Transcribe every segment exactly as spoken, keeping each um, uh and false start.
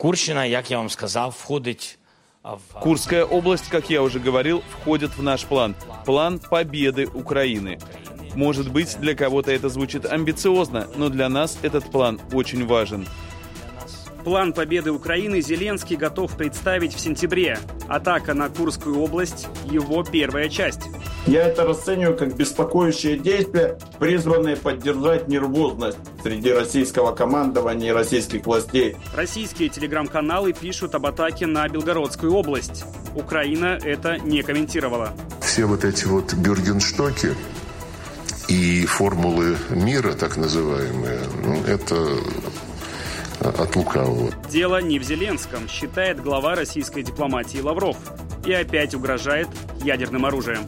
Курщина, як я вам сказав, входить в... Курская область, как я уже говорил, входит в наш план. План победы Украины. Может быть, для кого-то это звучит амбициозно, но для нас этот план очень важен. План победы Украины Зеленский готов представить в сентябре. Атака на Курскую область – его первая часть. Я это расцениваю как беспокоящие действия, призванные поддержать нервозность среди российского командования и российских властей. Российские телеграм-каналы пишут об атаке на Белгородскую область. Украина это не комментировала. Все вот эти вот бюргенштоки и формулы мира, так называемые, ну, это... от лукавого. Дело не в Зеленском, считает глава российской дипломатии Лавров. И опять угрожает ядерным оружием.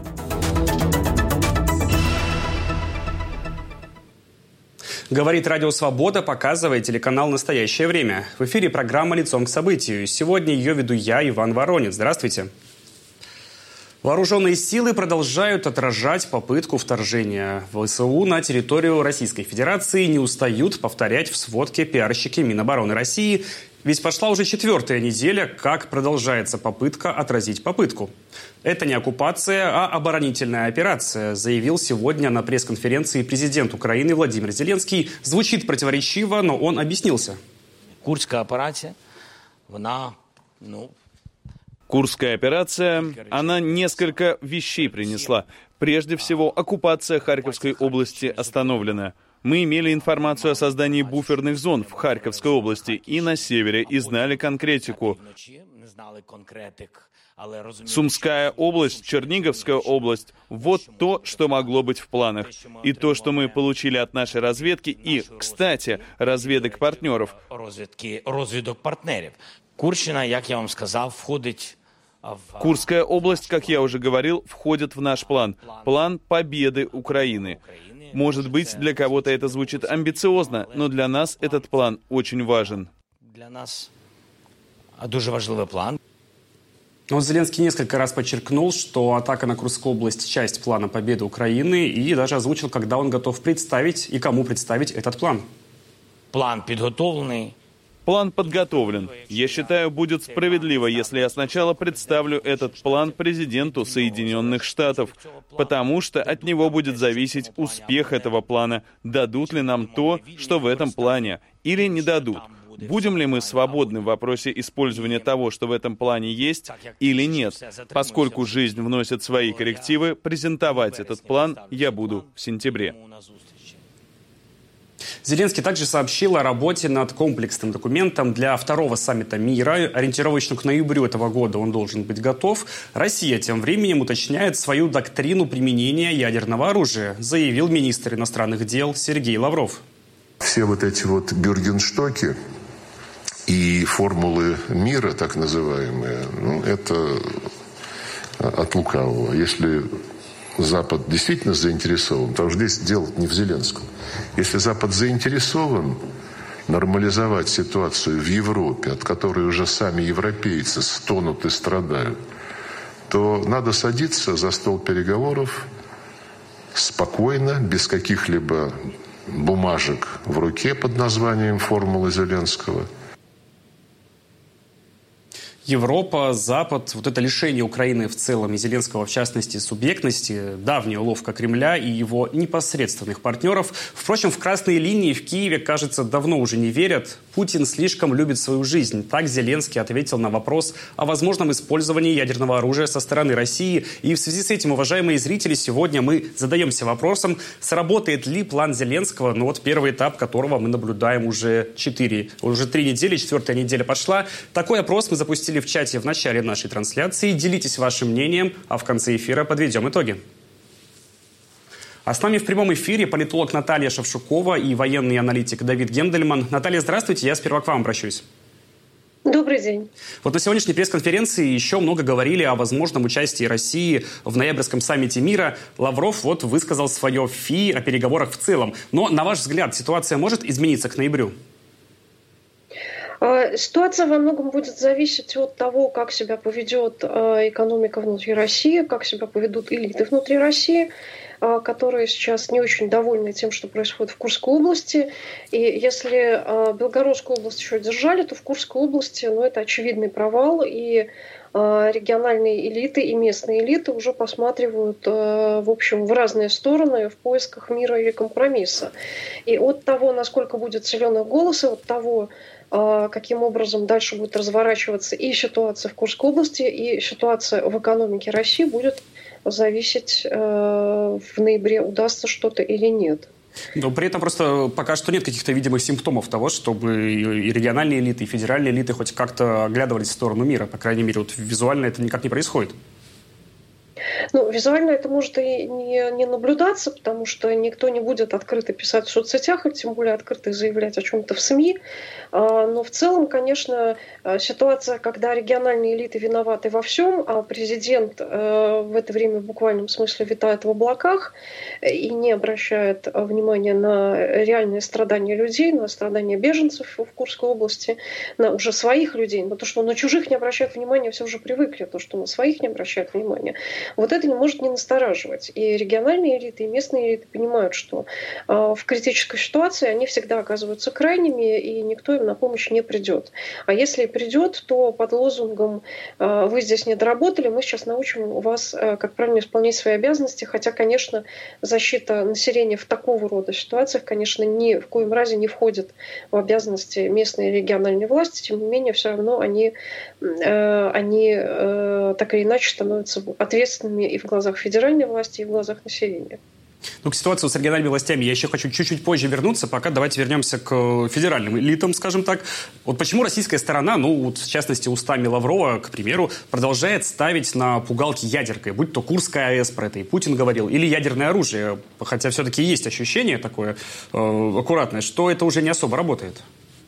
Говорит Радио Свобода, показывает телеканал «Настоящее время». В эфире программа «Лицом к событию». Сегодня ее веду я, Иван Воронец. Здравствуйте. Вооруженные силы продолжают отражать попытку вторжения ВСУ на территорию Российской Федерации, не устают повторять в сводке пиарщики Минобороны России. Ведь пошла уже четвертая неделя, как продолжается попытка отразить попытку. Это не оккупация, а оборонительная операция, заявил сегодня на пресс-конференции президент Украины Владимир Зеленский. Звучит противоречиво, но он объяснился. Курская операция, она, ну... Курская операция, она несколько вещей принесла. Прежде всего, оккупация Харьковской области остановлена. Мы имели информацию о создании буферных зон в Харьковской области и на севере, и знали конкретику. Сумская область, Черниговская область – вот то, что могло быть в планах. И то, что мы получили от нашей разведки и, кстати, разведок партнеров. Розвідок партнерів. Курщина, як я вам сказав, входить... Курская область, как я уже говорил, входит в наш план. План победы Украины. Может быть, для кого-то это звучит амбициозно, но для нас этот план очень важен. Для нас дуже важливий план. Но Зеленский несколько раз подчеркнул, что атака на Курскую область – часть плана победы Украины, и даже озвучил, когда он готов представить и кому представить этот план. План підготовлений. План подготовлен. Я считаю, будет справедливо, если я сначала представлю этот план президенту Соединенных Штатов, потому что от него будет зависеть успех этого плана, дадут ли нам то, что в этом плане, или не дадут. Будем ли мы свободны в вопросе использования того, что в этом плане есть, или нет? Поскольку жизнь вносит свои коррективы, презентовать этот план я буду в сентябре. Зеленский также сообщил о работе над комплексным документом для второго саммита мира. Ориентировочно к ноябрю этого года он должен быть готов. Россия тем временем уточняет свою доктрину применения ядерного оружия, заявил министр иностранных дел Сергей Лавров. Все вот эти вот бюргенштоки и формулы мира, так называемые, ну, это от лукавого. Если Запад действительно заинтересован, потому что здесь дело не в Зеленском. Если Запад заинтересован нормализовать ситуацию в Европе, от которой уже сами европейцы стонут и страдают, то надо садиться за стол переговоров спокойно, без каких-либо бумажек в руке под названием «Формулы Зеленского». Европа, Запад, вот это лишение Украины в целом и Зеленского в частности субъектности, давняя уловка Кремля и его непосредственных партнеров. Впрочем, в красные линии в Киеве, кажется, давно уже не верят. Путин слишком любит свою жизнь. Так Зеленский ответил на вопрос о возможном использовании ядерного оружия со стороны России. И в связи с этим, уважаемые зрители, сегодня мы задаемся вопросом, сработает ли план Зеленского, ну вот первый этап которого мы наблюдаем уже четыре, уже три недели, четвертая неделя пошла. Такой опрос мы запустили в чате в начале нашей трансляции. Делитесь вашим мнением, а в конце эфира подведем итоги. А с нами в прямом эфире политолог Наталья Шевчукова и военный аналитик Давид Гендельман. Наталья, здравствуйте, я сперва к вам обращусь. Добрый день. Вот на сегодняшней пресс-конференции еще много говорили о возможном участии России в ноябрьском саммите мира. Лавров вот высказал свое фи о переговорах в целом. Но, на ваш взгляд, ситуация может измениться к ноябрю? Ситуация во многом будет зависеть от того, как себя поведет экономика внутри России, как себя поведут элиты внутри России. которые сейчас не очень довольны тем, что происходит в Курской области. И если Белгородскую область еще держали, то в Курской области, ну, это очевидный провал, и региональные элиты и местные элиты уже посматривают, в общем, в разные стороны в поисках мира или компромисса. И от того, насколько будет силен их голос, и от того, каким образом дальше будет разворачиваться и ситуация в Курской области, и ситуация в экономике России, будет зависеть в ноябре, удастся что-то или нет. Но при этом просто пока что нет каких-то видимых симптомов того, чтобы и региональные элиты, и федеральные элиты хоть как-то оглядывались в сторону мира. По крайней мере, вот визуально это никак не происходит. Ну, визуально это может и не, не наблюдаться, потому что никто не будет открыто писать в соцсетях, и тем более открыто заявлять о чем-то в СМИ. Но в целом, конечно, ситуация, когда региональные элиты виноваты во всем, а президент в это время в буквальном смысле витает в облаках и не обращает внимания на реальные страдания людей, на страдания беженцев в Курской области, на уже своих людей. Но то, что он на чужих не обращает внимания, все уже привыкли, то, что на своих не обращает внимания. Вот это не может не настораживать. И региональные элиты, и местные элиты понимают, что э, в критической ситуации они всегда оказываются крайними, и никто им на помощь не придет. А если и придет, то под лозунгом э, «вы здесь не доработали, мы сейчас научим вас, э, как правильно исполнять свои обязанности». Хотя, конечно, защита населения в такого рода ситуациях, конечно, ни в коем разе не входит в обязанности местной и региональной власти. Тем не менее, все равно они, э, они э, так или иначе становятся ответственными и в глазах федеральной власти, и в глазах населения. Ну, к ситуации с региональными властями я еще хочу чуть-чуть позже вернуться, пока давайте вернемся к федеральным элитам, скажем так. Вот почему российская сторона, ну, вот, в частности, устами Лаврова, к примеру, продолжает ставить на пугалки ядеркой, будь то Курская АЭС, про это и Путин говорил, или ядерное оружие, хотя все-таки есть ощущение такое э, аккуратное, что это уже не особо работает.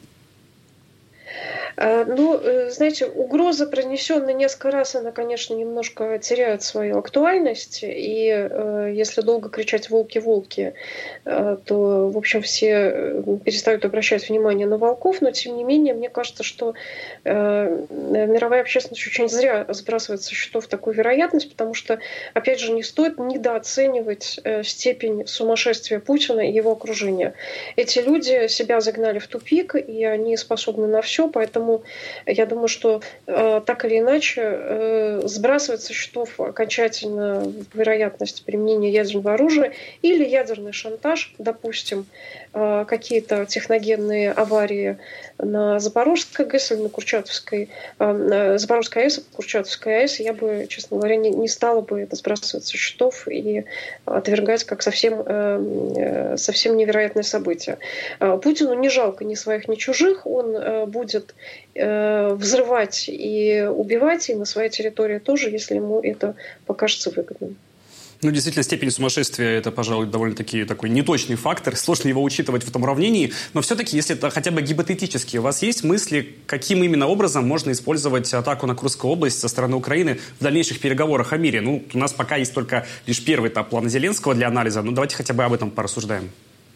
Ну, знаете, угроза, произнесенная несколько раз, она, конечно, немножко теряет свою актуальность. И э, если долго кричать «волки, волки», э, то, в общем, все перестают обращать внимание на волков. Но, тем не менее, мне кажется, что э, мировая общественность очень зря сбрасывает со счетов такую вероятность, потому что, опять же, не стоит недооценивать э, степень сумасшествия Путина и его окружения. Эти люди себя загнали в тупик, и они способны на все, поэтому я думаю, что э, так или иначе э, сбрасывать со счетов окончательно вероятность применения ядерного оружия или ядерный шантаж, допустим, э, какие-то техногенные аварии на Запорожской ГЭС или на Курчатовской, э, на Запорожской АЭС, Курчатовской АЭС, я бы, честно говоря, не, не стала бы это сбрасывать со счетов и отвергать как совсем, э, совсем невероятное событие. Э, Путину не жалко ни своих, ни чужих, он э, будет взрывать и убивать, и на своей территории тоже, если ему это покажется выгодным. Ну, действительно, степень сумасшествия – это, пожалуй, довольно-таки такой неточный фактор. Сложно его учитывать в этом уравнении. Но все-таки, если это хотя бы гипотетически, у вас есть мысли, каким именно образом можно использовать атаку на Курскую область со стороны Украины в дальнейших переговорах о мире? Ну, у нас пока есть только лишь первый этап плана Зеленского для анализа. Ну, давайте хотя бы об этом порассуждаем.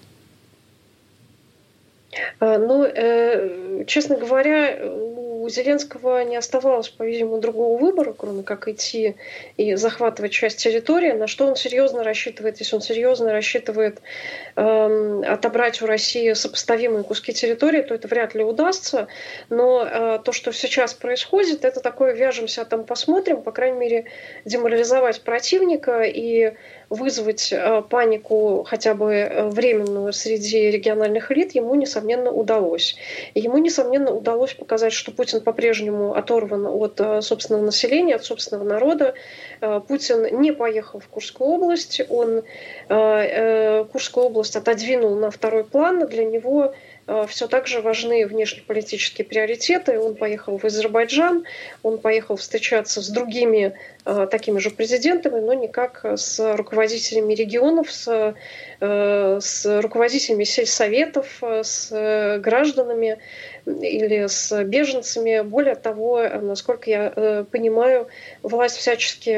Ну, э, честно говоря, у Зеленского не оставалось, по-видимому, другого выбора, кроме как идти и захватывать часть территории. На что он серьезно рассчитывает, если он серьезно рассчитывает э, отобрать у России сопоставимые куски территории, то это вряд ли удастся. Но э, то, что сейчас происходит, это такое «вяжемся, а там посмотрим», по крайней мере, деморализовать противника и вызвать э, панику хотя бы временную среди региональных элит ему, несомненно, удалось. И ему, несомненно, удалось показать, что Путин по-прежнему оторван от э, собственного населения, от собственного народа. Э, Путин не поехал в Курскую область, он э, э, Курскую область отодвинул на второй план. Для него все так же важны внешнеполитические приоритеты. Он поехал в Азербайджан, он поехал встречаться с другими э, такими же президентами, но никак с руководителями регионов, с, э, с руководителями сельсоветов, с гражданами или с беженцами. Более того, насколько я э, понимаю, власть всячески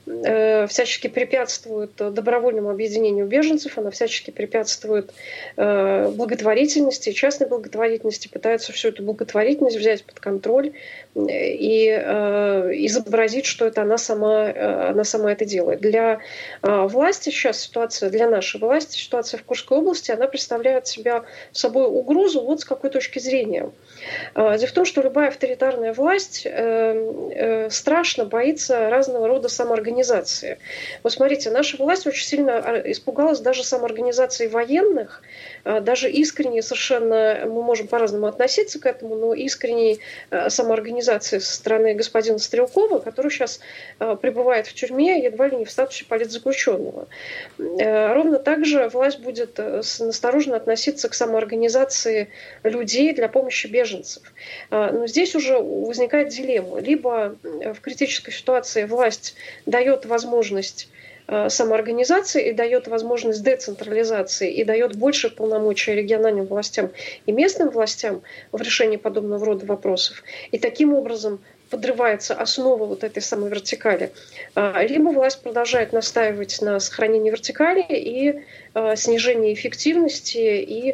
всячески препятствует добровольному объединению беженцев, она всячески препятствует благотворительности, частной благотворительности, пытается всю эту благотворительность взять под контроль и изобразить, что это она сама, она сама это делает. Для власти сейчас ситуация, для нашей власти ситуация в Курской области, она представляет себя собой угрозу вот с какой точки зрения. Дело в том, что любая авторитарная власть страшно боится разного рода самоорганизации. Вот смотрите, наша власть очень сильно испугалась даже самоорганизации военных, даже искренне совершенно, мы можем по-разному относиться к этому, но искренней самоорганизации со стороны господина Стрелкова, который сейчас пребывает в тюрьме едва ли не в статусе политзаключенного. Ровно так же власть будет настороженно относиться к самоорганизации людей для помощи беженцев. Но здесь уже возникает дилемма. Либо в критической ситуации власть дает возможность самоорганизации и дает возможность децентрализации и дает больше полномочий региональным властям и местным властям в решении подобного рода вопросов. И таким образом подрывается основа вот этой самой вертикали. Либо власть продолжает настаивать на сохранении вертикали и снижении эффективности и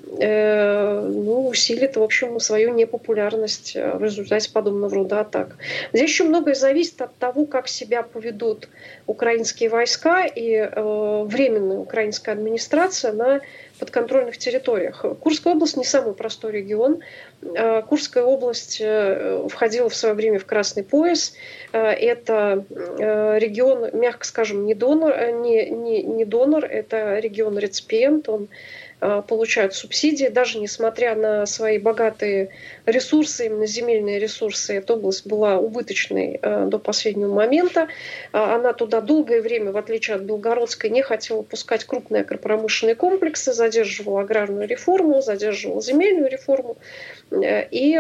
ну, усилит, в общем, свою непопулярность в результате подобного рода атак. Здесь еще многое зависит от того, как себя поведут украинские войска и э, временная украинская администрация на подконтрольных территориях. Курская область не самый простой регион. Курская область входила в свое время в Красный пояс. Это регион, мягко скажем, не донор, не, не, не донор, это регион-реципиент, он получают субсидии, даже несмотря на свои богатые ресурсы, именно земельные ресурсы, эта область была убыточной до последнего момента. Она туда долгое время, в отличие от Белгородской, не хотела пускать крупные агропромышленные комплексы, задерживала аграрную реформу, задерживала земельную реформу. И,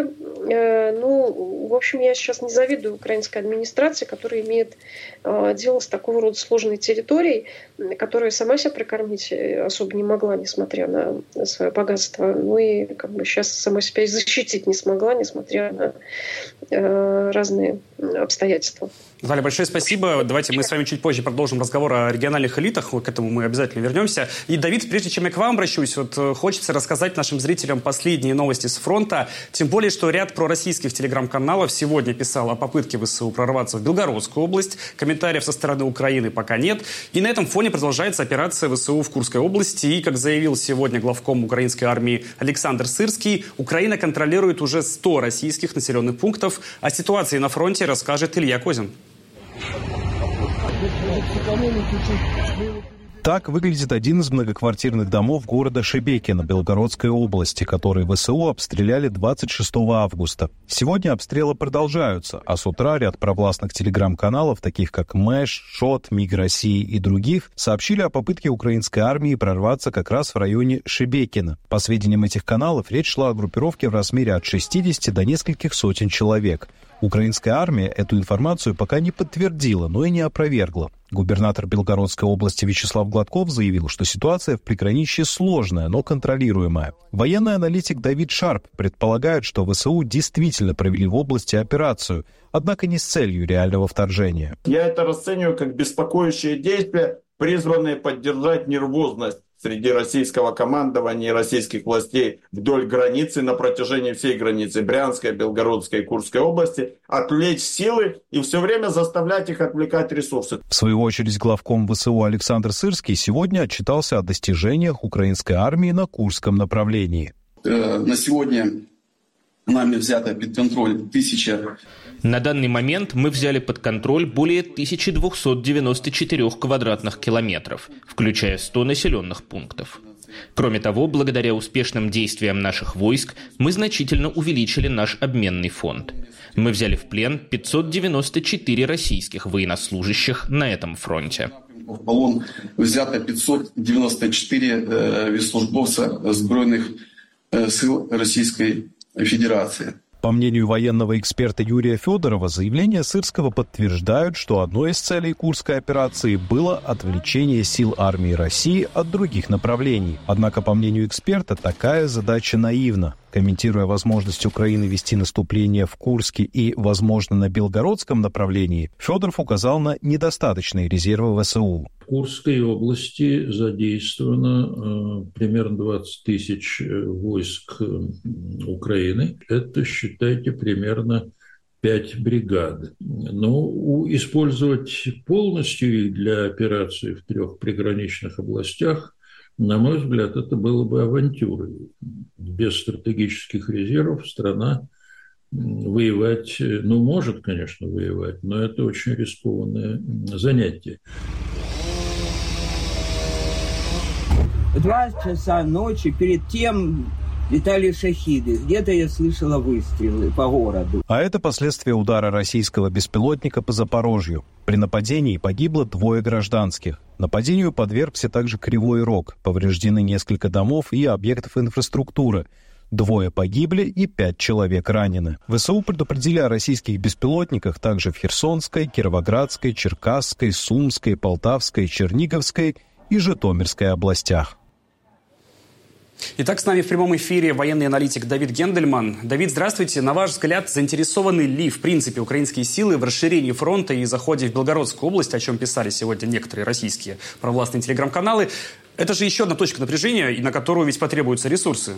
ну, в общем, я сейчас не завидую украинской администрации, которая имеет дело с такого рода сложной территорией, которая сама себя прокормить особо не могла, несмотря на свое богатство. Ну и как бы сейчас сама себя и защитить не смогла, несмотря на э, разные обстоятельства. Валя, большое спасибо. Давайте мы с вами чуть позже продолжим разговор о региональных элитах. К этому мы обязательно вернемся. И, Давид, прежде чем я к вам обращусь, вот хочется рассказать нашим зрителям последние новости с фронта. Тем более, что ряд пророссийских телеграм-каналов сегодня писал о попытке ВСУ прорваться в Белгородскую область. Комментариев со стороны Украины пока нет. И на этом фоне продолжается операция ВСУ в Курской области. И, как заявил сегодня главком украинской армии Александр Сырский, Украина контролирует уже сто российских населенных пунктов. О ситуации на фронте расскажет Илья Козин. Так выглядит один из многоквартирных домов города Шебекино Белгородской области, который ВСУ обстреляли двадцать шестого августа. Сегодня обстрелы продолжаются, а с утра ряд провластных телеграм-каналов, таких как Мэш, Шот, Миг России и других, сообщили о попытке украинской армии прорваться как раз в районе Шебекино. По сведениям этих каналов, речь шла о группировке в размере от шестидесяти до нескольких сотен человек. Украинская армия эту информацию пока не подтвердила, но и не опровергла. Губернатор Белгородской области Вячеслав Гладков заявил, что ситуация в приграничье сложная, но контролируемая. Военный аналитик Давид Шарп предполагает, что ВСУ действительно провели в области операцию, однако не с целью реального вторжения. Я это расцениваю как беспокоящие действия, призванные поддержать нервозность среди российского командования и российских властей вдоль границы, на протяжении всей границы Брянской, Белгородской и Курской области, отвлечь силы и все время заставлять их отвлекать ресурсы. В свою очередь, главком ВСУ Александр Сырский сегодня отчитался о достижениях украинской армии на Курском направлении. На сегодня нами взято под контроль тысяча... На данный момент мы взяли под контроль более тысяча двести девяносто четыре квадратных километров, включая сто населенных пунктов. Кроме того, благодаря успешным действиям наших войск, мы значительно увеличили наш обменный фонд. Мы взяли в плен пятьсот девяносто четыре российских военнослужащих на этом фронте. В полон взято пятьсот девяносто четыре э, службовца Збройных э, сил Российской Федерации. По мнению военного эксперта Юрия Федорова, заявления Сырского подтверждают, что одной из целей Курской операции было отвлечение сил армии России от других направлений. Однако, по мнению эксперта, такая задача наивна. Комментируя возможность Украины вести наступление в Курске и, возможно, на Белгородском направлении, Федоров указал на недостаточные резервы ВСУ. В Курской области задействовано э, примерно двадцать тысяч войск Украины. Это, считайте, примерно пять бригад. Но использовать полностью их для операции в трех приграничных областях, на мой взгляд, это было бы авантюрой. Без стратегических резервов страна воевать, ну, может, конечно, воевать, но это очень рискованное занятие. Два часа ночи перед тем летали шахиды. Где-то я слышала выстрелы по городу. А это последствия удара российского беспилотника по Запорожью. При нападении погибло двое гражданских. Нападению подвергся также Кривой Рог. Повреждены несколько домов и объектов инфраструктуры. Двое погибли и пять человек ранены. ВСУ предупредили о российских беспилотниках также в Херсонской, Кировоградской, Черкасской, Сумской, Полтавской, Черниговской и Житомирской областях. Итак, с нами в прямом эфире военный аналитик Давид Гендельман. Давид, здравствуйте. На ваш взгляд, заинтересованы ли, в принципе, украинские силы в расширении фронта и заходе в Белгородскую область, о чем писали сегодня некоторые российские провластные телеграм-каналы? Это же еще одна точка напряжения, и на которую ведь потребуются ресурсы.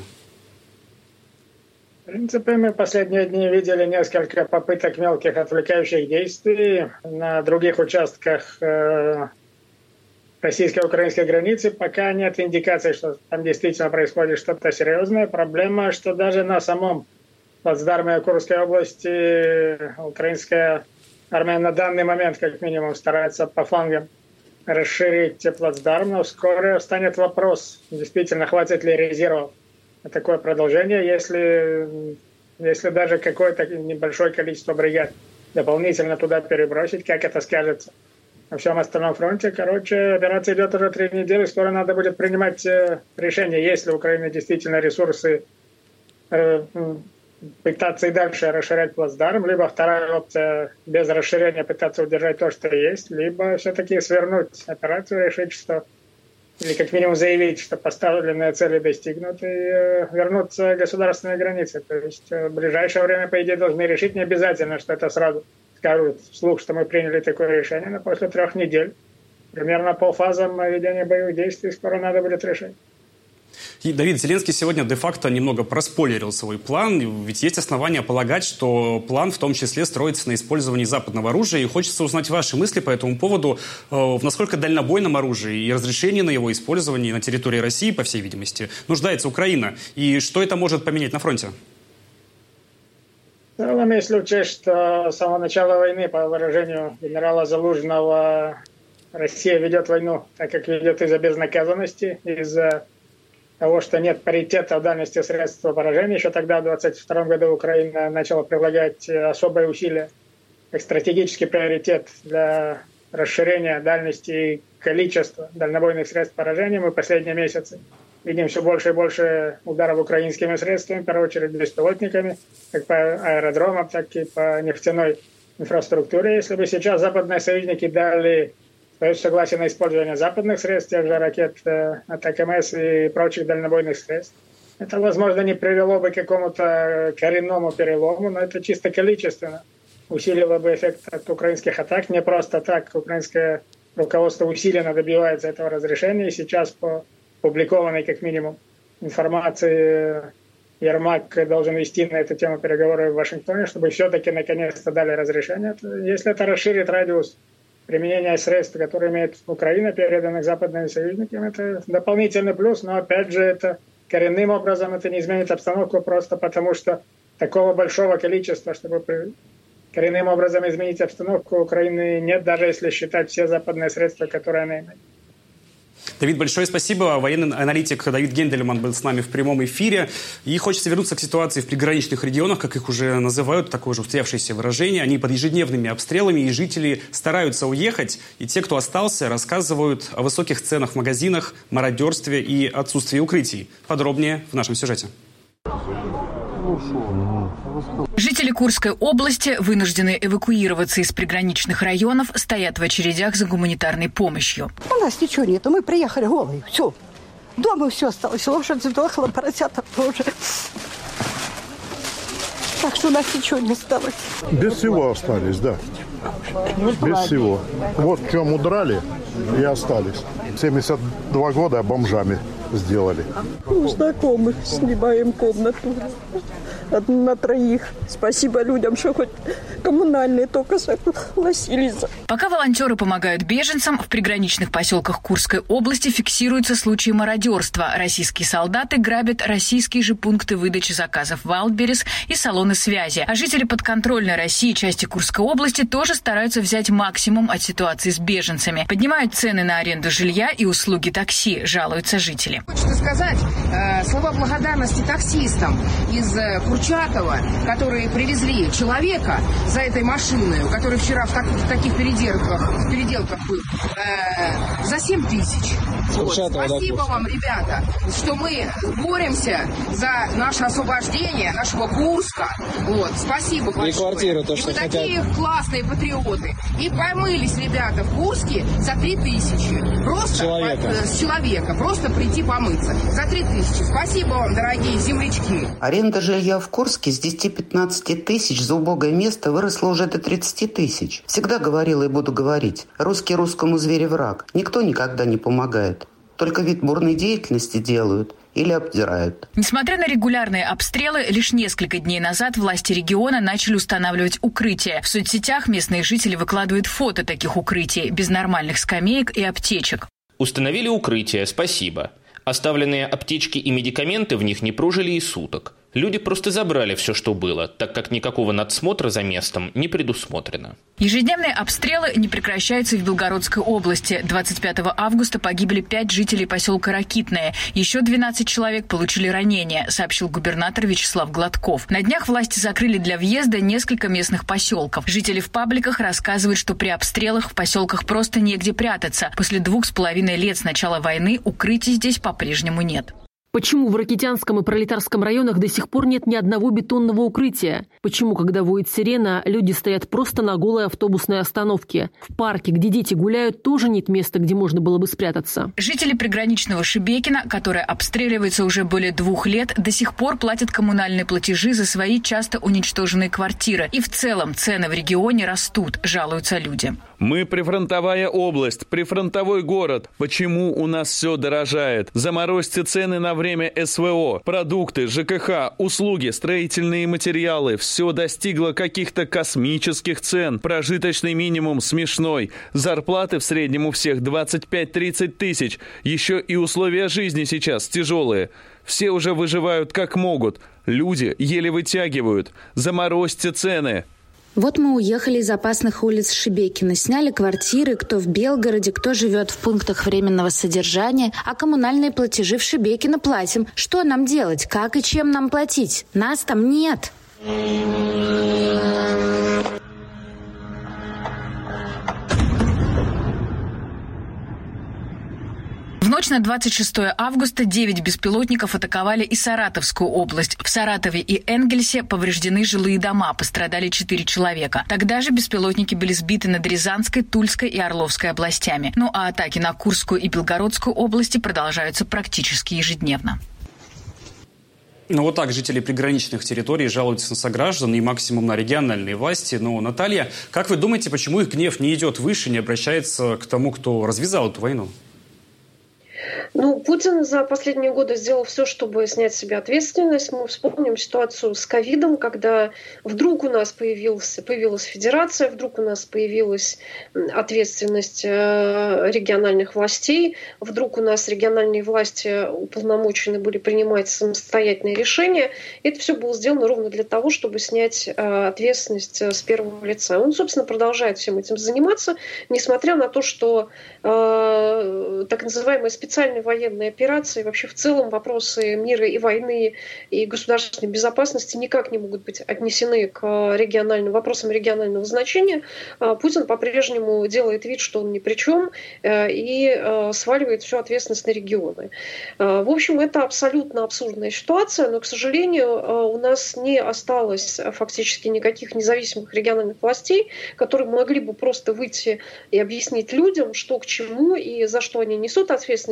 В принципе, мы в последние дни видели несколько попыток мелких отвлекающих действий на других участках э, российско-украинской границы. Пока нет индикаций, что там действительно происходит что-то серьезное. Проблема, что даже на самом плацдарме Курской области украинская армия на данный момент, как минимум, старается по флангам расширить плацдарм, но вскоре встанет вопрос, действительно, хватит ли резервов на такое продолжение, если, если даже какое-то небольшое количество бригад дополнительно туда перебросить, как это скажется на всем остальном фронте. Короче, операция идет уже три недели, скоро надо будет принимать э, решение, есть ли у Украины действительно ресурсы э, пытаться и дальше расширять плацдарм, либо вторая опция без расширения пытаться удержать то, что есть, либо все-таки свернуть операцию, решить, что или как минимум заявить, что поставленные цели достигнуты, и э, вернуться к государственной границе. То есть э, в ближайшее время, по идее, должны решить, не обязательно, что это сразу скажут вслух, что мы приняли такое решение, но после трех недель, примерно по фазам ведения боевых действий, скоро надо будет решить. И Давид, Зеленский сегодня де-факто немного проспойлерил свой план, ведь есть основания полагать, что план в том числе строится на использовании западного оружия, и хочется узнать ваши мысли по этому поводу, в насколько дальнобойном оружии и разрешении на его использование на территории России, по всей видимости, нуждается Украина, и что это может поменять на фронте? В целом, если учесть, что с самого начала войны, по выражению генерала Залужного, Россия ведет войну, так как ведет из-за безнаказанности, из-за того, что нет паритета в дальности средств поражения. Еще тогда, в двадцать втором году, Украина начала прилагать особые усилия как стратегический приоритет для расширения дальности и количества дальнобойных средств поражения. Мы последние месяцы видим все больше и больше ударов украинскими средствами, в первую очередь беспилотниками, как по аэродромам, так и по нефтяной инфраструктуре. Если бы сейчас западные союзники дали свое согласие на использование западных средств, тех же ракет АТАКМС и прочих дальнобойных средств, это, возможно, не привело бы к какому-то коренному перелому, но это чисто количественно усилило бы эффект от украинских атак. Не просто так украинское руководство усиленно добивается этого разрешения, и сейчас по публикованной, как минимум, информации Ермак должен вести на эту тему переговоры в Вашингтоне, чтобы все-таки наконец-то дали разрешение. Если это расширит радиус применения средств, которые имеет Украина, переданных западными союзниками, это дополнительный плюс, но опять же это коренным образом это не изменит обстановку просто потому, что такого большого количества, чтобы коренным образом изменить обстановку Украины нет, даже если считать все западные средства, которые она имеет. Давид, большое спасибо. Военный аналитик Давид Гендельман был с нами в прямом эфире. И хочется вернуться к ситуации в приграничных регионах, как их уже называют, такое же устоявшееся выражение. Они под ежедневными обстрелами, и жители стараются уехать. И те, кто остался, рассказывают о высоких ценах в магазинах, мародерстве и отсутствии укрытий. Подробнее в нашем сюжете. Жители Курской области, вынуждены эвакуироваться из приграничных районов, стоят в очередях за гуманитарной помощью. У нас ничего нету, мы приехали голые, все. Дома все осталось, лошадь сдохла, поросята тоже. Так что у нас ничего не осталось. Без всего остались, да. Без всего. Вот в чем удрали и остались. семьдесят два года бомжами сделали. У знакомых снимаем комнату. На троих. Спасибо людям, что хоть коммунальные только согласились. Пока волонтеры помогают беженцам, в приграничных поселках Курской области фиксируются случаи мародерства. Российские солдаты грабят российские же пункты выдачи заказов Wildberries и салоны связи. А жители подконтрольной России части Курской области тоже стараются взять максимум от ситуации с беженцами. Поднимают цены на аренду жилья и услуги такси, жалуются жители. Хочется сказать э, слова благодарности таксистам из э, Курчатова, которые привезли человека за этой машиной, который вчера в, так, в таких переделках, переделках был, э, за семь тысяч. Вот. Спасибо вам, ребята, что мы боремся за наше освобождение, нашего Курска. Вот. Спасибо большое. И квартиру, то, что и вы хотят. Такие классные патриоты. И помылись ребята в Курске за три тысячи. Просто человека. По, с человека. Просто прийти помыться. За три тысячи. Спасибо вам, дорогие землячки. Аренда жилья в Курске с десяти-пятнадцати тысяч за убогое место выросла уже до тридцати тысяч. Всегда говорила и буду говорить. Русский русскому зверю враг. Никто никогда не помогает. Только вид бурной деятельности делают или обдирают. Несмотря на регулярные обстрелы, лишь несколько дней назад власти региона начали устанавливать укрытия. В соцсетях местные жители выкладывают фото таких укрытий, без нормальных скамеек и аптечек. Установили укрытие, спасибо. Оставленные аптечки и медикаменты в них не прожили и суток. Люди просто забрали все, что было, так как никакого надсмотра за местом не предусмотрено. Ежедневные обстрелы не прекращаются и в Белгородской области. двадцать пятого августа погибли пять жителей поселка Ракитное. Еще двенадцать человек получили ранения, сообщил губернатор Вячеслав Гладков. На днях власти закрыли для въезда несколько местных поселков. Жители в пабликах рассказывают, что при обстрелах в поселках просто негде прятаться. После двух с половиной лет с начала войны укрытий здесь по-прежнему нет. Почему в Ракитянском и Пролетарском районах до сих пор нет ни одного бетонного укрытия? Почему, когда воет сирена, люди стоят просто на голой автобусной остановке? В парке, где дети гуляют, тоже нет места, где можно было бы спрятаться. Жители приграничного Шебекина, которое обстреливается уже более двух лет, до сих пор платят коммунальные платежи за свои часто уничтоженные квартиры. И в целом цены в регионе растут, жалуются люди. Мы прифронтовая область, прифронтовой город. Почему у нас все дорожает? Заморозьте цены на время СВО. Продукты, ЖКХ, услуги, строительные материалы. Все достигло каких-то космических цен. Прожиточный минимум смешной. Зарплаты в среднем у всех двадцать пять-тридцать тысяч. Еще и условия жизни сейчас тяжелые. Все уже выживают как могут. Люди еле вытягивают. Заморозьте цены. Вот мы уехали из опасных улиц Шебекина, сняли квартиры, кто в Белгороде, кто живет в пунктах временного содержания, а коммунальные платежи в Шебекино платим. Что нам делать? Как и чем нам платить? Нас там нет. В ночь на двадцать шестое августа девять беспилотников атаковали и Саратовскую область. В Саратове и Энгельсе повреждены жилые дома, пострадали четыре человека. Тогда же беспилотники были сбиты над Рязанской, Тульской и Орловской областями. Ну а атаки на Курскую и Белгородскую области продолжаются практически ежедневно. Ну вот так жители приграничных территорий жалуются на сограждан и максимум на региональные власти. Но, Наталья, как вы думаете, почему их гнев не идет выше, не обращается к тому, кто развязал эту войну? Ну, Путин за последние годы сделал все, чтобы снять с себя ответственность. Мы вспомним ситуацию с ковидом, когда вдруг у нас появился, появилась федерация, вдруг у нас появилась ответственность региональных властей, вдруг у нас региональные власти уполномочены были принимать самостоятельные решения. Это все было сделано ровно для того, чтобы снять ответственность с первого лица. Он, собственно, продолжает всем этим заниматься, несмотря на то, что э, так называемая специальная военные операции, вообще в целом вопросы мира и войны и государственной безопасности никак не могут быть отнесены к региональным вопросам регионального значения. Путин по-прежнему делает вид, что он ни при чем, и сваливает всю ответственность на регионы. В общем, это абсолютно абсурдная ситуация, но, к сожалению, у нас не осталось фактически никаких независимых региональных властей, которые могли бы просто выйти и объяснить людям, что к чему и за что они несут ответственность, а за что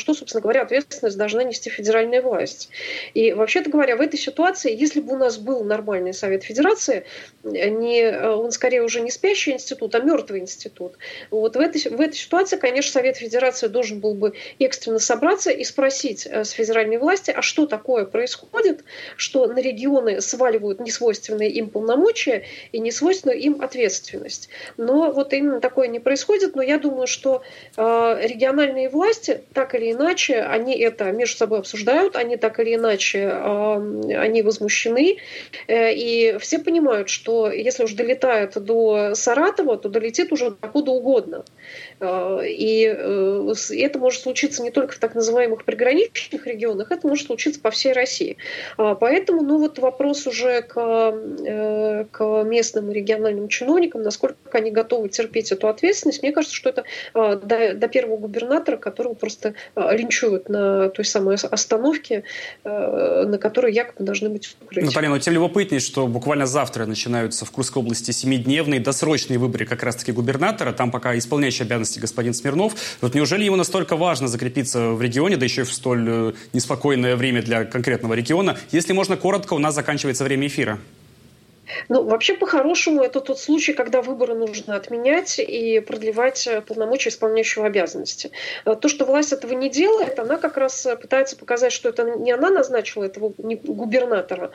что, собственно говоря, ответственность должна нести федеральная власть. И, вообще-то говоря, в этой ситуации, если бы у нас был нормальный Совет Федерации, не, он скорее уже не спящий институт, а мертвый институт, вот в этой, в этой ситуации, конечно, Совет Федерации должен был бы экстренно собраться и спросить с федеральной власти, а что такое происходит, что на регионы сваливают несвойственные им полномочия и несвойственную им ответственность. Но вот именно такое не происходит, но я думаю, что э, региональные власти, так или иначе, они это между собой обсуждают, они так или иначе, э, они возмущены, э, и все понимают, что если уж долетает до Саратова, то долетит уже откуда угодно. Э, и э, это может случиться не только в так называемых приграничных регионах, это может случиться по всей России. Э, поэтому, ну вот вопрос уже к, э, к местным и региональным чиновникам, насколько они готовы терпеть эту ответственность. Мне кажется, что это э, до, до первого губернатора, которого просто э, линчуют на той самой остановке, э, на которой якобы должны быть укрытия. Наталья, но тем любопытнее, что буквально завтра начинаются в Курской области семидневные досрочные выборы как раз-таки губернатора. Там пока исполняющий обязанности господин Смирнов. Вот неужели ему настолько важно закрепиться в регионе, да еще и в столь э, неспокойное время для конкретного региона? Если можно коротко, у нас заканчивается время эфира. Ну, вообще, по-хорошему, это тот случай, когда выборы нужно отменять и продлевать полномочия исполняющего обязанности. То, что власть этого не делает, она как раз пытается показать, что это не она назначила этого губернатора,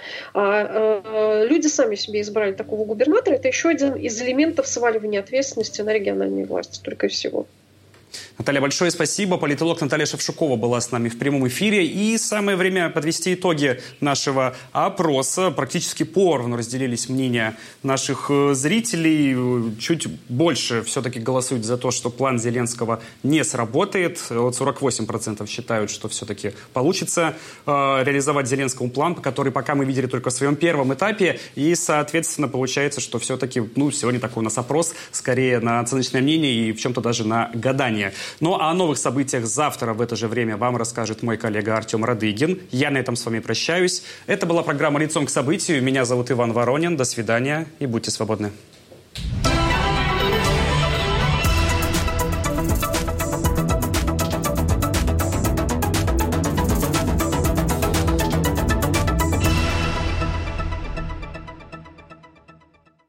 а люди сами себе избрали такого губернатора. Это еще один из элементов сваливания ответственности на региональные власти, только и всего. Наталья, большое спасибо. Политолог Наталья Шевчукова была с нами в прямом эфире. И самое время подвести итоги нашего опроса. Практически поровну разделились мнения наших зрителей. Чуть больше все-таки голосуют за то, что план Зеленского не сработает. Вот сорок восемь процентов считают, что все-таки получится э, реализовать Зеленскому план, который пока мы видели только в своем первом этапе. И, соответственно, получается, что все-таки, ну, сегодня такой у нас опрос, скорее на оценочное мнение и в чем-то даже на гадание. Ну а о новых событиях завтра в это же время вам расскажет мой коллега Артем Радыгин. Я на этом с вами прощаюсь. Это была программа «Лицом к событию». Меня зовут Иван Воронин. До свидания и будьте свободны.